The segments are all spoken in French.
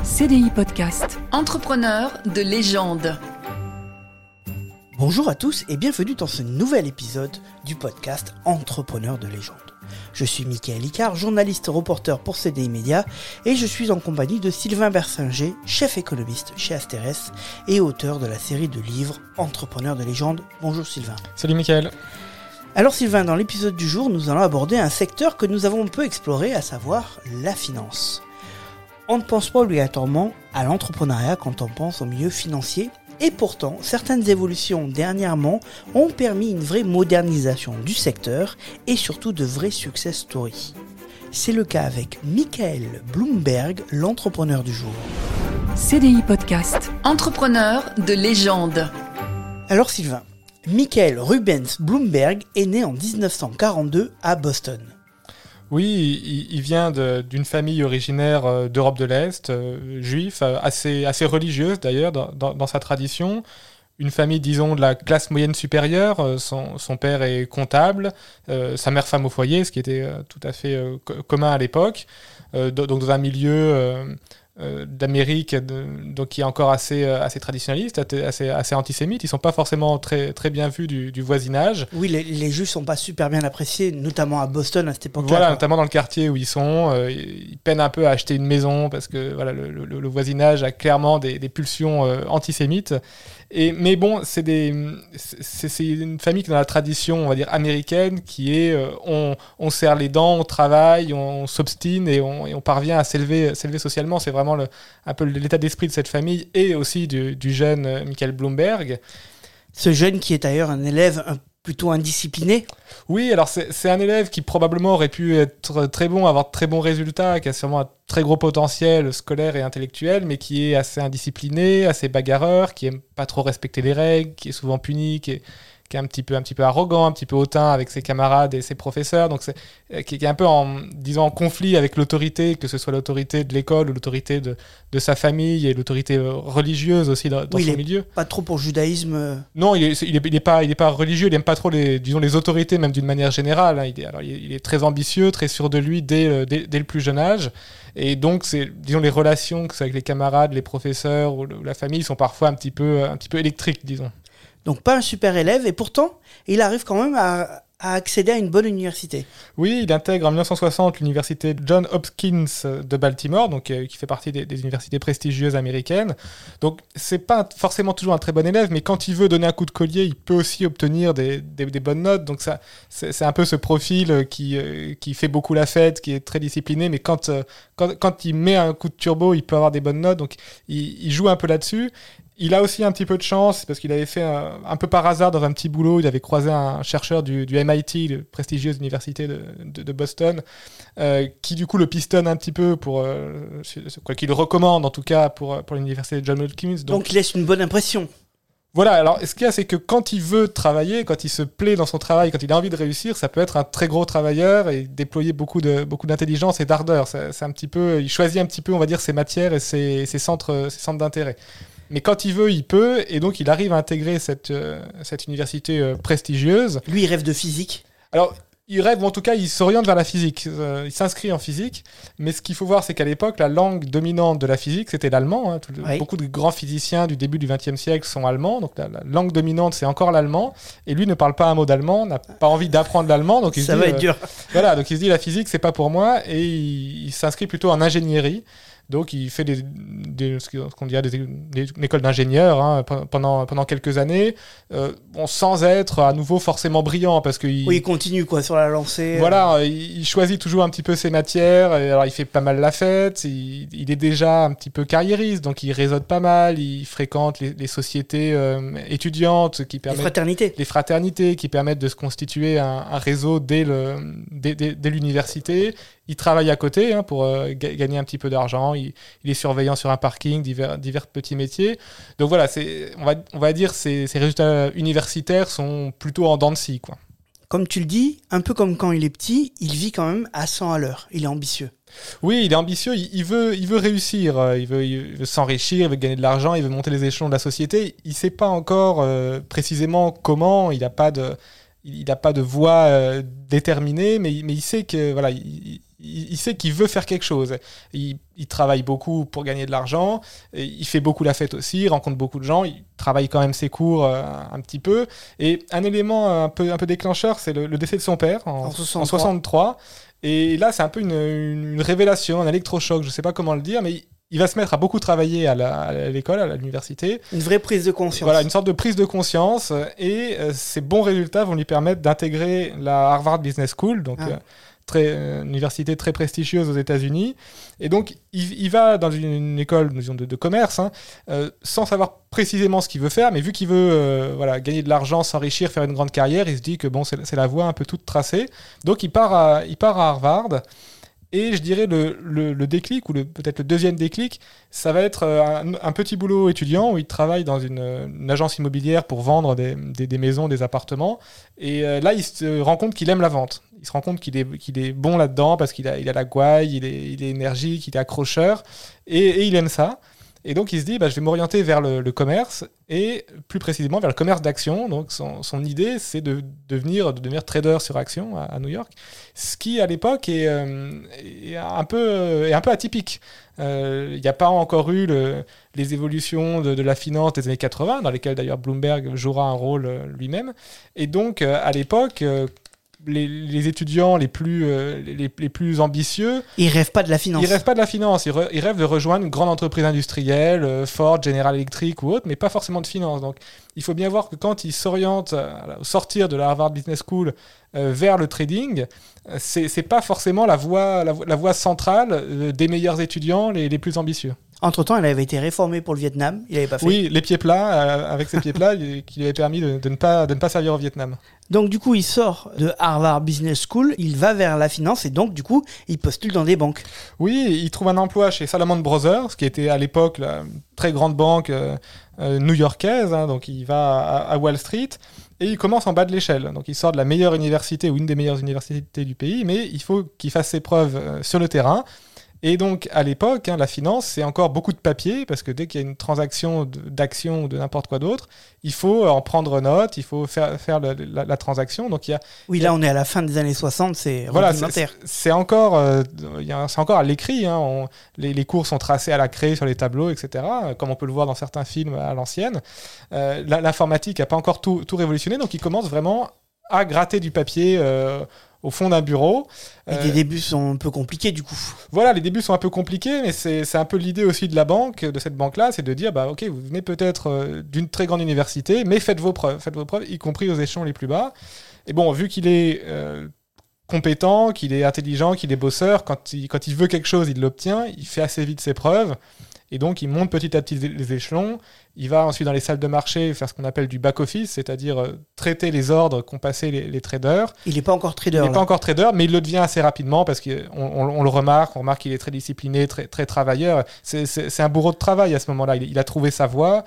CDI Podcast. Entrepreneur de légende. Bonjour à tous et bienvenue dans ce nouvel épisode du podcast Entrepreneur de légende. Je suis Mickaël Icard, journaliste reporter pour CDI Média et je suis en compagnie de Sylvain Bersinger, chef économiste chez Asterès et auteur de la série de livres Entrepreneur de légende. Bonjour Sylvain. Salut Mickaël. Alors Sylvain, dans l'épisode du jour, nous allons aborder un secteur que nous avons un peu exploré, à savoir la finance. On ne pense pas obligatoirement à l'entrepreneuriat quand on pense au milieu financier, et pourtant, certaines évolutions dernièrement ont permis une vraie modernisation du secteur et surtout de vrais success stories. C'est le cas avec Michael Bloomberg, l'entrepreneur du jour. CDI Podcast. Entrepreneur de légende. Alors Sylvain, Michael Rubens Bloomberg est né en 1942 à Boston. Oui, il vient d'une famille originaire d'Europe de l'Est, juif, assez religieuse d'ailleurs dans sa tradition. Une famille, disons, de la classe moyenne supérieure. Son père est comptable, sa mère femme au foyer, ce qui était tout à fait commun à l'époque. Donc dans un milieu d'Amérique, donc qui est encore assez traditionnaliste, assez antisémite. Ils sont pas forcément très bien vus du voisinage. Oui, les Juifs sont pas super bien appréciés, notamment à Boston à cette époque-là. Voilà, notamment dans le quartier où ils sont. Ils peinent un peu à acheter une maison parce que voilà, le voisinage a clairement des pulsions antisémites. Mais bon, c'est une famille qui est dans la tradition, on va dire, américaine, qui est on serre les dents, on travaille, on s'obstine et on parvient à s'élever socialement. C'est vraiment un peu l'état d'esprit de cette famille et aussi du jeune Michael Bloomberg. Ce jeune qui est d'ailleurs un élève plutôt indiscipliné. Oui, alors c'est un élève qui probablement aurait pu être très bon, avoir de très bons résultats, qui a sûrement un très gros potentiel scolaire et intellectuel, mais qui est assez indiscipliné, assez bagarreur, qui aime pas trop respecter les règles, qui est souvent puni, qui est un petit peu arrogant, un petit peu hautain avec ses camarades et ses professeurs, donc qui est un peu en conflit avec l'autorité, que ce soit l'autorité de l'école ou l'autorité de sa famille et l'autorité religieuse aussi dans son milieu. Pas trop pour le judaïsme. Non, il est pas religieux, il aime pas trop les autorités même d'une manière générale. Hein. Il est très ambitieux, très sûr de lui dès le plus jeune âge. Et donc, les relations que c'est avec les camarades, les professeurs ou la famille sont parfois un petit peu électriques, disons. Donc pas un super élève, et pourtant, il arrive quand même à accéder à une bonne université. Oui, il intègre en 1960 l'université Johns Hopkins de Baltimore, donc, qui fait partie des universités prestigieuses américaines. Donc c'est pas forcément toujours un très bon élève, mais quand il veut donner un coup de collier, il peut aussi obtenir des bonnes notes. Donc ça, c'est un peu ce profil qui fait beaucoup la fête, qui est très discipliné, mais quand il met un coup de turbo, il peut avoir des bonnes notes. Donc il joue un peu là-dessus. Il a aussi un petit peu de chance parce qu'il avait fait un peu par hasard dans un petit boulot, il avait croisé un chercheur du MIT, la prestigieuse université de Boston, qui du coup le pistonne un petit peu qu'il le recommande en tout cas pour l'université de Johns Hopkins. Donc il laisse une bonne impression. Voilà, alors ce qu'il y a, c'est que quand il veut travailler, quand il se plaît dans son travail, quand il a envie de réussir, ça peut être un très gros travailleur et déployer beaucoup d'intelligence et d'ardeur. C'est un petit peu, il choisit un petit peu, on va dire, ses matières et ses centres d'intérêt. Mais quand il veut, il peut, et donc il arrive à intégrer cette université prestigieuse. Lui, il rêve de physique. Alors, il rêve, ou en tout cas, il s'oriente vers la physique. Il s'inscrit en physique, mais ce qu'il faut voir, c'est qu'à l'époque, la langue dominante de la physique, c'était l'allemand. Hein. Oui. Beaucoup de grands physiciens du début du XXe siècle sont allemands, donc la langue dominante, c'est encore l'allemand, et lui ne parle pas un mot d'allemand, n'a pas envie d'apprendre l'allemand, donc il ça va être dur. Voilà, donc il se dit, la physique, c'est pas pour moi, et il s'inscrit plutôt en ingénierie. Donc il fait ce qu'on dirait une école d'ingénieur hein, pendant quelques années, sans être à nouveau forcément brillant parce que il continue sur la lancée. Voilà, il choisit toujours un petit peu ses matières. Et alors il fait pas mal la fête. Il est déjà un petit peu carriériste, donc il réseaute pas mal. Il fréquente les sociétés étudiantes qui permettent les fraternités qui permettent de se constituer un réseau dès l'université. Il travaille à côté pour gagner un petit peu d'argent. Il est surveillant sur un parking, divers petits métiers. Donc voilà, on va dire ses résultats universitaires sont plutôt en dents de scie, quoi. Comme tu le dis, un peu comme quand il est petit, il vit quand même à 100 à l'heure. Il est ambitieux. Oui, il est ambitieux, il veut réussir, il veut s'enrichir, il veut gagner de l'argent, il veut monter les échelons de la société. Il ne sait pas encore précisément comment, il n'a pas de voie déterminée, mais il sait que voilà, il il sait qu'il veut faire quelque chose. Il travaille beaucoup pour gagner de l'argent, et il fait beaucoup la fête aussi, il rencontre beaucoup de gens, il travaille quand même ses cours un petit peu. Et un élément un peu déclencheur, c'est le décès de son père en 63. Et là, c'est un peu une révélation, un électrochoc, je ne sais pas comment le dire, mais il va se mettre à beaucoup travailler à l'école, à l'université. Une vraie prise de conscience. Voilà, une sorte de prise de conscience. Et ses bons résultats vont lui permettre d'intégrer la Harvard Business School, donc une université très prestigieuse aux États-Unis. Et donc, il va dans une école de commerce, sans savoir précisément ce qu'il veut faire, mais vu qu'il veut gagner de l'argent, s'enrichir, faire une grande carrière, il se dit que bon, c'est la voie un peu toute tracée. Donc, il part à Harvard. Et je dirais le déclic, ou peut-être le deuxième déclic, ça va être un petit boulot étudiant où il travaille dans une agence immobilière pour vendre des maisons, des appartements. Et là, il se rend compte qu'il aime la vente. Il se rend compte qu'il est bon là-dedans parce qu'il a la gouaille, il est énergique, il est accrocheur. Et il aime ça. Et donc, il se dit, je vais m'orienter vers le commerce, et plus précisément vers le commerce d'actions. Donc, son idée, c'est de devenir trader sur actions à New York, ce qui, à l'époque, est un peu atypique. Il n'y a pas encore eu les évolutions de la finance des années 80, dans lesquelles, d'ailleurs, Bloomberg jouera un rôle lui-même. Et donc, à l'époque... Les étudiants les plus ambitieux, ils rêvent pas de la finance. Ils rêvent pas de la finance. Ils rêvent de rejoindre une grande entreprise industrielle, Ford, General Electric ou autre, mais pas forcément de finance. Donc, il faut bien voir que quand ils s'orientent au sortir de la Harvard Business School vers le trading, c'est pas forcément la voie centrale des meilleurs étudiants les plus ambitieux. Entre-temps, elle avait été réformée pour le Vietnam. Il n'avait pas fait. Oui, les pieds plats, avec ses pieds plats, qui lui avaient permis de ne pas servir au Vietnam. Donc, du coup, il sort de Harvard Business School, il va vers la finance et donc, du coup, il postule dans des banques. Oui, il trouve un emploi chez Salomon Brothers, qui était à l'époque la très grande banque new-yorkaise. Donc, il va à Wall Street. Et il commence en bas de l'échelle. Donc il sort de la meilleure université ou une des meilleures universités du pays, mais il faut qu'il fasse ses preuves sur le terrain. Et donc, à l'époque, la finance, c'est encore beaucoup de papier, parce que dès qu'il y a une transaction d'action ou de n'importe quoi d'autre, il faut en prendre note, il faut faire la transaction. Donc, là, on est à la fin des années 60, c'est rudimentaire. C'est encore à l'écrit. Les cours sont tracés à la craie sur les tableaux, etc., comme on peut le voir dans certains films à l'ancienne. L'informatique n'a pas encore tout révolutionné, donc il commence vraiment à gratter du papier au fond d'un bureau. Et les débuts sont un peu compliqués, du coup. Voilà, les débuts sont un peu compliqués, mais c'est un peu l'idée aussi de cette banque-là, c'est de dire, ok, vous venez peut-être d'une très grande université, mais faites vos preuves, y compris aux échelons les plus bas. Et bon, vu qu'il est compétent, qu'il est intelligent, qu'il est bosseur, quand il veut quelque chose, il l'obtient, il fait assez vite ses preuves, et donc il monte petit à petit les échelons. Il va ensuite dans les salles de marché faire ce qu'on appelle du back-office, c'est-à-dire traiter les ordres qu'ont passés les traders. Il n'est pas encore trader. Il n'est pas encore trader, mais il le devient assez rapidement parce qu'on le remarque, on remarque qu'il est très discipliné, très, très travailleur. C'est un bourreau de travail à ce moment-là. Il a trouvé sa voie.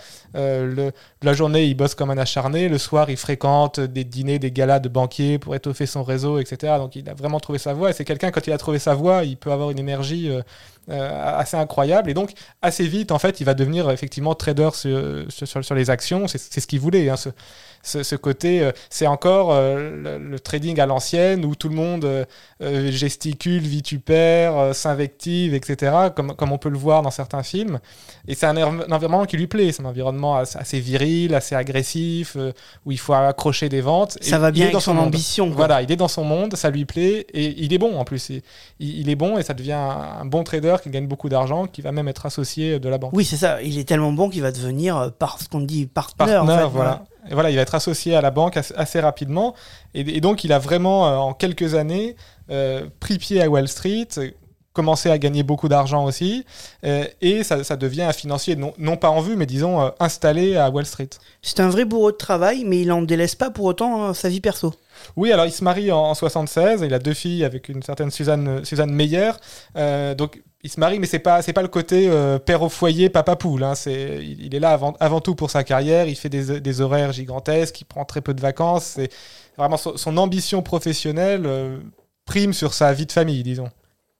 La journée, il bosse comme un acharné. Le soir, il fréquente des dîners, des galas de banquiers pour étoffer son réseau, etc. Donc, il a vraiment trouvé sa voie. Et c'est quelqu'un, quand il a trouvé sa voie, il peut avoir une énergie assez incroyable. Et donc, assez vite, en fait, il va devenir effectivement trader sur les actions. C'est ce qu'il voulait, ce côté, c'est encore le trading à l'ancienne où tout le monde gesticule, vitupère, s'invective, etc., comme on peut le voir dans certains films. Et c'est un environnement qui lui plaît. C'est un environnement assez viril, assez agressif, où il faut accrocher des ventes. Ça va bien avec son ambition. Voilà, il est dans son monde, ça lui plaît, et il est bon en plus. Il est bon et ça devient un bon trader qui gagne beaucoup d'argent, qui va même être associé de la banque. Oui, c'est ça. Il est tellement bon qu'il va devenir, ce qu'on dit, partner. En fait, voilà. Et voilà, il va être associé à la banque assez rapidement. Et donc, il a vraiment, en quelques années, pris pied à Wall Street, commencé à gagner beaucoup d'argent aussi. Et ça devient un financier, non pas en vue, mais disons installé à Wall Street. C'est un vrai bourreau de travail, mais il n'en délaisse pas pour autant sa vie perso. Oui, alors il se marie en 76, il a 2 filles avec une certaine Suzanne Meyer. Donc il se marie, mais c'est pas le côté père au foyer, papa poule. Il est là avant tout pour sa carrière, il fait des horaires gigantesques, il prend très peu de vacances. C'est vraiment son ambition professionnelle prime sur sa vie de famille, disons.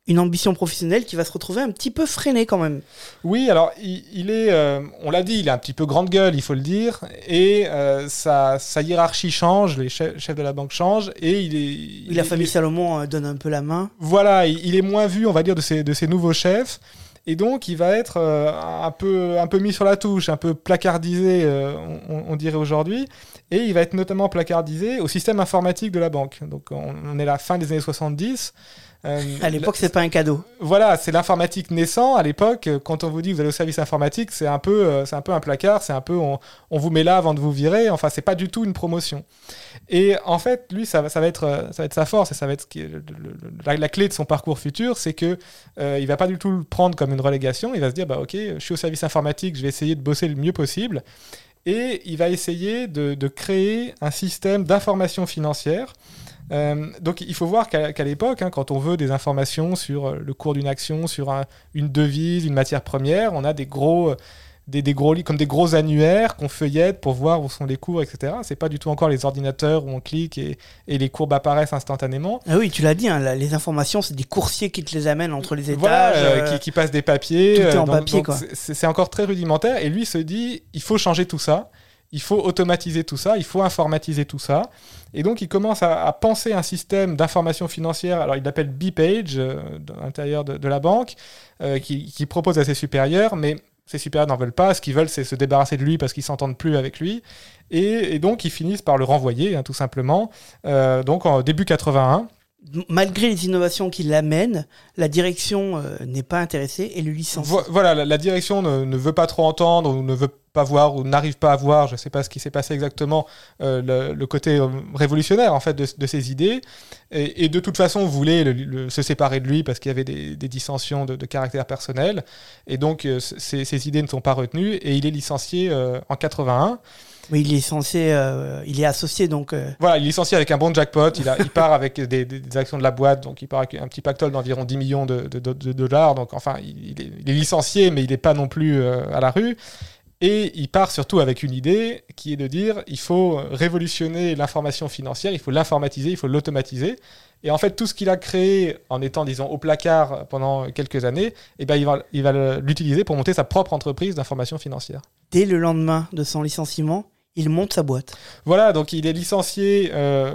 Une ambition professionnelle qui va se retrouver un petit peu freinée quand même. Oui, alors il est, on l'a dit, il est un petit peu grande gueule, il faut le dire, et sa hiérarchie change, les chefs de la banque changent, et La famille Salomon donne un peu la main. Voilà, il est moins vu, on va dire, de ces nouveaux chefs, et donc il va être un peu mis sur la touche, un peu placardisé, on dirait aujourd'hui, et il va être notamment placardisé au système informatique de la banque. Donc on est à la fin des années 70. À l'époque, c'est pas un cadeau. Voilà, c'est l'informatique naissant. À l'époque, quand on vous dit que vous allez au service informatique, c'est un peu un placard, c'est un peu on vous met là avant de vous virer. Enfin, c'est pas du tout une promotion. Et en fait, lui, ça va être sa force et ça va être la clé de son parcours futur, c'est que il va pas du tout le prendre comme une relégation. Il va se dire, bah ok, je suis au service informatique, je vais essayer de bosser le mieux possible. Et il va essayer de créer un système d'information financière. Donc il faut voir qu'à l'époque, quand on veut des informations sur le cours d'une action, sur une devise, une matière première, on a des gros comme des gros annuaires qu'on feuillette pour voir où sont les cours, etc. C'est pas du tout encore les ordinateurs où on clique et les courbes apparaissent instantanément. Ah oui, tu l'as dit, les informations, c'est des coursiers qui te les amènent entre les étages. Voilà, qui passent des papiers. Tout est en papier, quoi. C'est encore très rudimentaire. Et lui se dit, il faut changer tout ça. Il faut automatiser tout ça, il faut informatiser tout ça. Et donc, il commence à penser un système d'information financière. Alors, il l'appelle B-Page, à l'intérieur de la banque, qui propose à ses supérieurs, mais ses supérieurs n'en veulent pas. Ce qu'ils veulent, c'est se débarrasser de lui parce qu'ils ne s'entendent plus avec lui. Et donc, ils finissent par le renvoyer, tout simplement. Donc, en début 81. Malgré les innovations qu'il amène, la direction n'est pas intéressée et le licencie. Voilà, la direction ne veut pas trop entendre ou ne veut pas voir ou n'arrive pas à voir, je ne sais pas ce qui s'est passé exactement, le côté révolutionnaire en fait de ses idées. Et de toute façon, voulait se séparer de lui parce qu'il y avait des dissensions de caractère personnel. Et donc, ces idées ne sont pas retenues et il est licencié en 81. Mais il est associé donc. Voilà, il est licencié avec un bon jackpot. Il part avec des actions de la boîte, donc il part avec un petit pactole d'environ 10 millions de dollars. Donc enfin, il est licencié, mais il n'est pas non plus à la rue. Et il part surtout avec une idée qui est de dire il faut révolutionner l'information financière, il faut l'informatiser, il faut l'automatiser. Et en fait, tout ce qu'il a créé en étant, disons, au placard pendant quelques années, eh ben, il va l'utiliser pour monter sa propre entreprise d'information financière. Dès le lendemain de son licenciement, il monte sa boîte. Voilà, donc il est licencié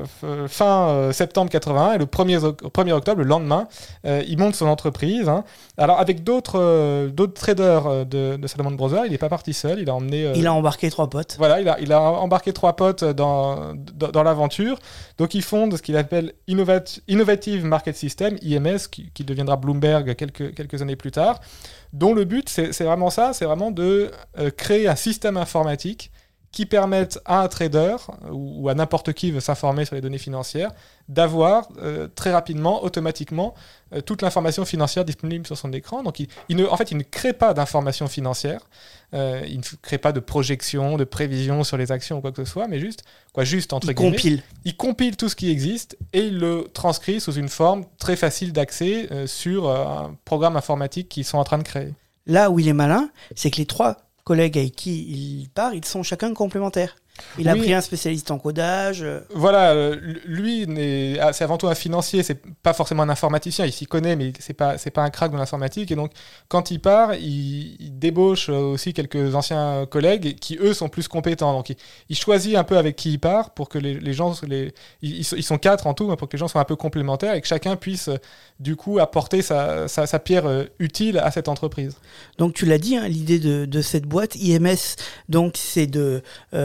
fin septembre 81 et le 1er octobre, le lendemain, il monte son entreprise. Alors avec d'autres traders de Salomon Brothers, il n'est pas parti seul, il a emmené... il a embarqué 3 potes. Voilà, il a embarqué 3 potes dans l'aventure. Donc ils fondent ce qu'il appelle Innovative Market System, IMS, qui deviendra Bloomberg quelques années plus tard, dont le but, c'est vraiment ça, c'est vraiment de créer un système informatique qui permettent à un trader ou à n'importe qui veut s'informer sur les données financières d'avoir très rapidement, automatiquement, toute l'information financière disponible sur son écran. Donc il ne crée pas d'information financière, il ne crée pas de projection, de prévision sur les actions ou quoi que ce soit, mais juste entre guillemets. Il compile tout ce qui existe et il le transcrit sous une forme très facile d'accès sur un programme informatique qu'ils sont en train de créer. Là où il est malin, c'est que les 3 collègues avec qui il part, ils sont chacun complémentaires. Il a pris un spécialiste en codage. Voilà, lui, c'est avant tout un financier, c'est pas forcément un informaticien, il s'y connaît, mais c'est pas un crack de l'informatique. Et donc, quand il part, il débauche aussi quelques anciens collègues qui, eux, sont plus compétents. Donc, il choisit un peu avec qui il part pour que les gens... Ils sont 4 en tout, pour que les gens soient un peu complémentaires et que chacun puisse, du coup, apporter sa pierre utile à cette entreprise. Donc, tu l'as dit, l'idée de cette boîte, IMS, donc, c'est de...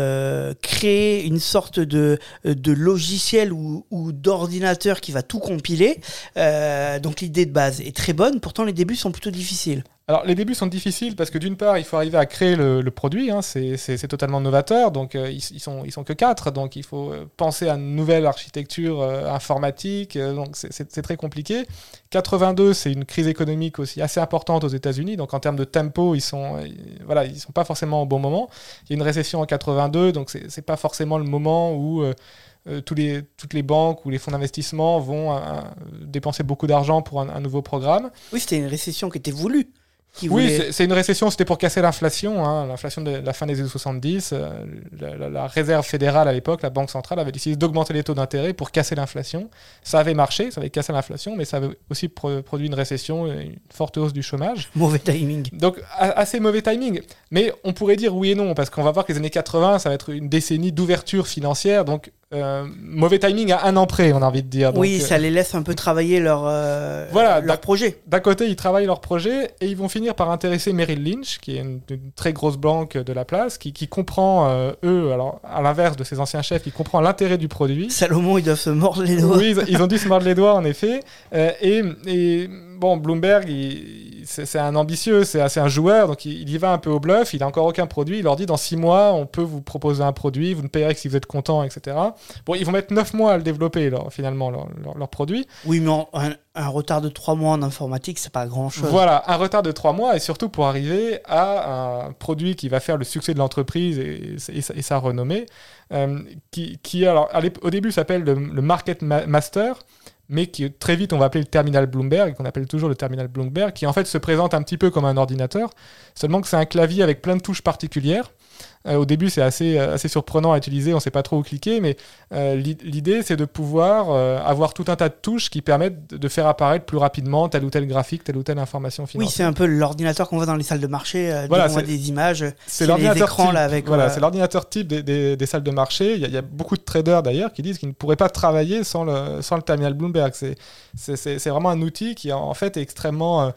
créer une sorte de logiciel ou d'ordinateur qui va tout compiler. Donc l'idée de base est très bonne, pourtant les débuts sont plutôt difficiles. Alors les débuts sont difficiles parce que d'une part il faut arriver à créer le produit, c'est totalement novateur, donc ils sont que 4, donc il faut penser à une nouvelle architecture informatique, donc c'est très compliqué. 82, c'est une crise économique aussi assez importante aux États-Unis, donc en termes de tempo ils sont pas forcément au bon moment. Il y a une récession en 82, donc c'est pas forcément le moment où toutes les banques ou les fonds d'investissement vont dépenser beaucoup d'argent pour un nouveau programme. Oui, c'était une récession qui était voulue. qui Oui, voulait... c'est une récession, c'était pour casser l'inflation, hein, l'inflation de la fin des années 70. La réserve fédérale à l'époque, la Banque centrale, avait décidé d'augmenter les taux d'intérêt pour casser l'inflation. Ça avait marché, ça avait cassé l'inflation, mais ça avait aussi produit une récession, une forte hausse du chômage. Mauvais timing. Donc, assez mauvais timing. Mais on pourrait dire oui et non, parce qu'on va voir que les années 80, ça va être une décennie d'ouverture financière, donc mauvais timing à un an près, on a envie de dire. Donc, Oui, ça les laisse un peu travailler leur projet. D'un côté, ils travaillent leur projet et ils vont finir par intéresser Merrill Lynch, qui est une très grosse banque de la place, qui comprend, alors à l'inverse de ses anciens chefs, qui comprend l'intérêt du produit. Salomon, ils doivent se mordre les doigts. Oui, ils ont dû se mordre les doigts, en effet. Et bon, Bloomberg, c'est un ambitieux, c'est un joueur, donc il y va un peu au bluff, il n'a encore aucun produit, il leur dit dans 6 mois, on peut vous proposer un produit, vous ne payerez que si vous êtes content, etc. Bon, ils vont mettre 9 mois à le développer, finalement, leur produit. Oui, mais un retard de 3 mois en informatique, c'est pas grand-chose. Voilà, un retard de 3 mois, et surtout pour arriver à un produit qui va faire le succès de l'entreprise et sa renommée, qui alors, au début s'appelle le Market Master, mais qui très vite on va appeler le terminal Bloomberg, qu'on appelle toujours le terminal Bloomberg, qui en fait se présente un petit peu comme un ordinateur, seulement que c'est un clavier avec plein de touches particulières. Au début, c'est assez surprenant à utiliser, on ne sait pas trop où cliquer, mais l'idée, c'est de pouvoir avoir tout un tas de touches qui permettent de faire apparaître plus rapidement tel ou tel graphique, telle ou telle information financière. Oui, c'est un peu l'ordinateur qu'on voit dans les salles de marché, voilà, on voit des images, c'est l'ordinateur les écrans type, là avec. Voilà, c'est l'ordinateur type des salles de marché. Il y a beaucoup de traders d'ailleurs qui disent qu'ils ne pourraient pas travailler sans le terminal Bloomberg. C'est vraiment un outil qui en fait est extrêmement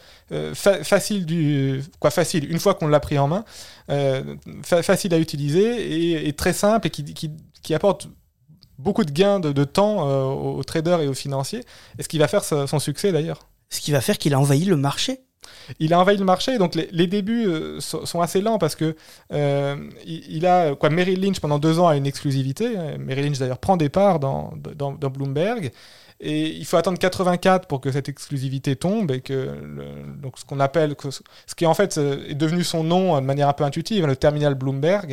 facile. Facile, une fois qu'on l'a pris en main, facile à utiliser et très simple et qui apporte beaucoup de gains de temps aux traders et aux financiers, et ce qui va faire son succès d'ailleurs. Ce qui va faire qu'il a envahi le marché. Il a envahi le marché, donc les débuts sont assez lents parce que Merrill Lynch pendant 2 ans a une exclusivité. Merrill Lynch d'ailleurs prend des parts dans Bloomberg. Et il faut attendre 84 pour que cette exclusivité tombe et que donc ce qu'on appelle, ce qui en fait est devenu son nom de manière un peu intuitive, le terminal Bloomberg.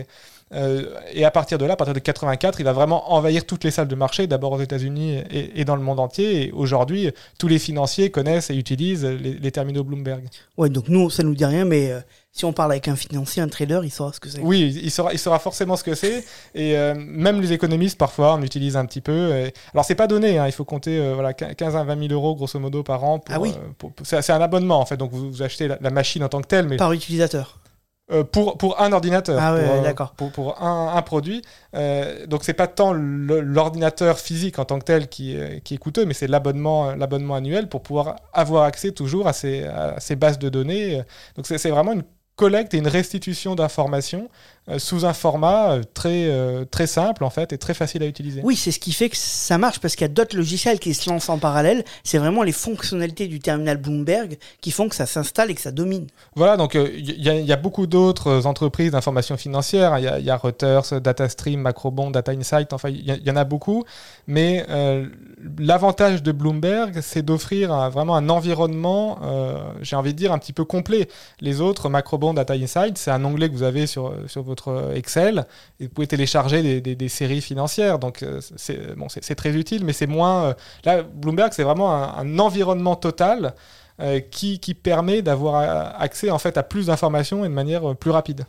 Et à partir de là, à partir de 84, il va vraiment envahir toutes les salles de marché, d'abord aux États-Unis et dans le monde entier. Et aujourd'hui, tous les financiers connaissent et utilisent les terminaux Bloomberg. Ouais, donc nous, ça nous dit rien, mais si on parle avec un financier, un trader, il saura ce que c'est. Oui, il saura forcément ce que c'est. Et même les économistes, parfois, en utilisent un petit peu. Alors, c'est pas donné, hein, il faut compter 15 à 20 000 euros, grosso modo, par an. C'est un abonnement, en fait. Donc, vous achetez la machine en tant que telle. Mais par utilisateur. Pour un ordinateur, d'accord. pour un produit. Donc c'est pas tant l'ordinateur physique en tant que tel qui est coûteux, mais c'est l'abonnement annuel pour pouvoir avoir accès toujours à ces bases de données. Donc c'est vraiment une collecte et une restitution d'informations sous un format très simple en fait et très facile à utiliser. Oui, c'est ce qui fait que ça marche parce qu'il y a d'autres logiciels qui se lancent en parallèle. C'est vraiment les fonctionnalités du terminal Bloomberg qui font que ça s'installe et que ça domine. Voilà, donc il y a beaucoup d'autres entreprises d'information financière. Il y a Reuters, DataStream, Macrobond, Data Insight, enfin il y en a beaucoup. Mais l'avantage de Bloomberg, c'est d'offrir vraiment un environnement, j'ai envie de dire, un petit peu complet. Les autres, Macrobond, Data Insight, c'est un onglet que vous avez sur votre Excel et vous pouvez télécharger des séries financières. Donc c'est très utile, mais c'est moins... là, Bloomberg, c'est vraiment un environnement total qui permet d'avoir accès en fait à plus d'informations et de manière plus rapide.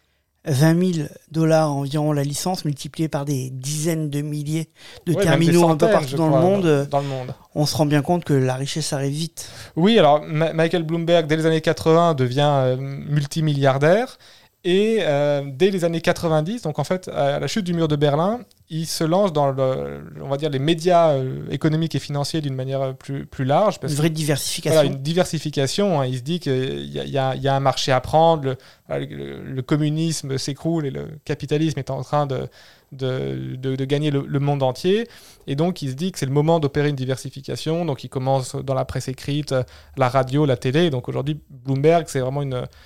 20 000 $ environ la licence, multipliée par des dizaines de milliers de terminaux un peu partout dans le monde. On se rend bien compte que la richesse arrive vite. Oui, alors Michael Bloomberg, dès les années 80, devient multimilliardaire. Et dès les années 90, donc en fait, à la chute du mur de Berlin, il se lance dans on va dire les médias économiques et financiers d'une manière plus large. Une vraie diversification. Voilà, une diversification. Hein. Il se dit qu'il y a un marché à prendre, le communisme s'écroule et le capitalisme est en train de gagner le monde entier. Et donc, il se dit que c'est le moment d'opérer une diversification. Donc, il commence dans la presse écrite, la radio, la télé. Donc, aujourd'hui, Bloomberg, c'est vraiment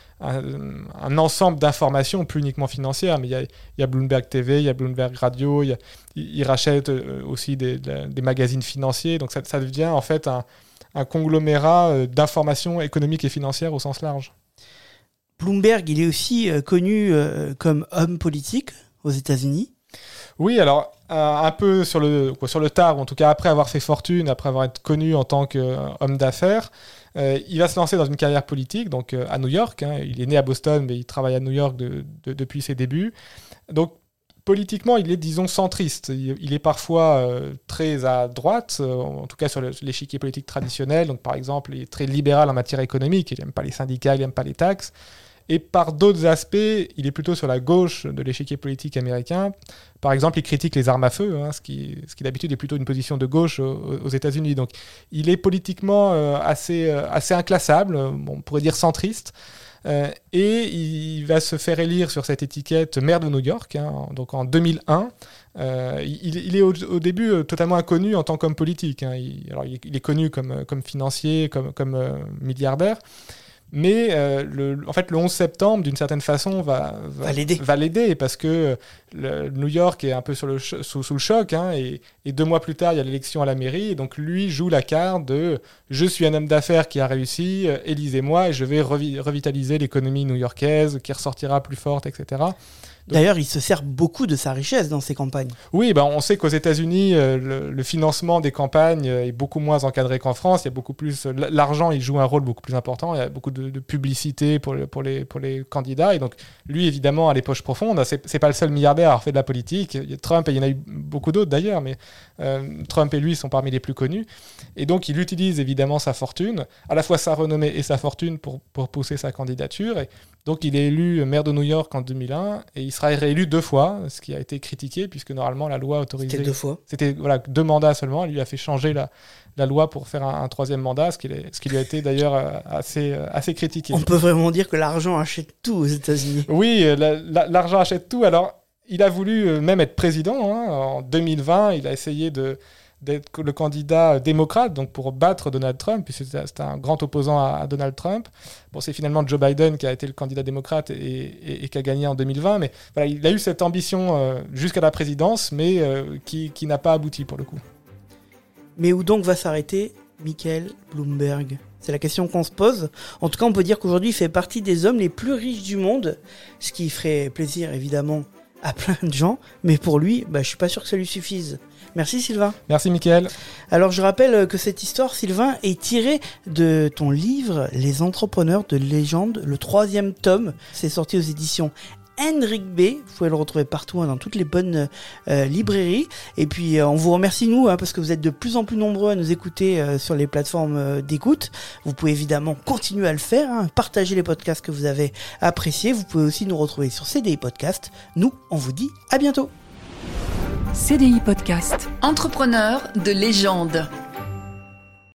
un ensemble d'informations, plus uniquement financières. Mais il y a Bloomberg TV, il y a Bloomberg Radio, il rachète aussi des magazines financiers. Donc, ça devient en fait un conglomérat d'informations économiques et financières au sens large. Bloomberg, il est aussi connu comme homme politique aux États-Unis. Oui, alors un peu sur le tard, ou en tout cas après avoir fait fortune, après avoir été connu en tant qu'homme d'affaires, Il va se lancer dans une carrière politique, donc à New York. Il est né à Boston, mais il travaille à New York depuis ses débuts. Donc, politiquement, il est, disons, centriste. Il est parfois très à droite, en tout cas sur l'échiquier politique traditionnel. Donc, par exemple, il est très libéral en matière économique. Il n'aime pas les syndicats, il n'aime pas les taxes. Et par d'autres aspects, il est plutôt sur la gauche de l'échiquier politique américain. Par exemple, il critique les armes à feu, ce qui d'habitude est plutôt une position de gauche aux États-Unis. Donc, il est politiquement assez inclassable, on pourrait dire centriste. Et il va se faire élire sur cette étiquette maire de New York, donc en 2001. Il est au début totalement inconnu en tant qu'homme politique. Il est connu comme financier, comme milliardaire. Mais le 11 septembre, d'une certaine façon, va l'aider parce que New York est un peu sous le choc. Et 2 mois plus tard, il y a l'élection à la mairie. Et donc, lui joue la carte de « Je suis un homme d'affaires qui a réussi, élisez-moi et je vais revitaliser l'économie new-yorkaise qui ressortira plus forte, etc. » D'ailleurs, il se sert beaucoup de sa richesse dans ses campagnes. Oui, on sait qu'aux États-Unis, le financement des campagnes est beaucoup moins encadré qu'en France. Il y a beaucoup plus, l'argent, il joue un rôle beaucoup plus important. Il y a beaucoup de publicité pour les candidats. Et donc, lui, évidemment, a les poches profondes. C'est pas le seul milliardaire à avoir fait de la politique. Il y a Trump, et il y en a eu beaucoup d'autres d'ailleurs, mais Trump et lui sont parmi les plus connus. Et donc, il utilise évidemment sa fortune, à la fois sa renommée et sa fortune pour pousser sa candidature. Et donc, il est élu maire de New York en 2001 et il sera réélu 2 fois, ce qui a été critiqué puisque normalement la loi autorisait... C'était 2 fois. C'était 2 mandats seulement. Il lui a fait changer la loi pour faire un 3e mandat, ce qui lui a été d'ailleurs assez critiqué. On peut vraiment dire que l'argent achète tout aux États-Unis. Oui, l'argent achète tout. Alors, il a voulu même être président. En 2020, il a essayé d'être le candidat démocrate, donc pour battre Donald Trump, puisque c'était un grand opposant à Donald Trump. Bon, c'est finalement Joe Biden qui a été le candidat démocrate et qui a gagné en 2020, mais voilà, il a eu cette ambition jusqu'à la présidence, mais qui n'a pas abouti pour le coup. Mais où donc va s'arrêter Michael Bloomberg ? C'est la question qu'on se pose. En tout cas, on peut dire qu'aujourd'hui, il fait partie des hommes les plus riches du monde, ce qui ferait plaisir évidemment à plein de gens, mais pour lui, je suis pas sûr que ça lui suffise. Merci Sylvain. Merci Mickaël. Alors je rappelle que cette histoire, Sylvain, est tirée de ton livre Les entrepreneurs de légende, le 3e tome. C'est sorti aux éditions Henrik B. Vous pouvez le retrouver partout dans toutes les bonnes librairies. Et puis on vous remercie nous parce que vous êtes de plus en plus nombreux à nous écouter sur les plateformes d'écoute. Vous pouvez évidemment continuer à le faire, partager les podcasts que vous avez appréciés. Vous pouvez aussi nous retrouver sur CDI Podcast. Nous, on vous dit à bientôt. CDI Podcast. Entrepreneurs de légende.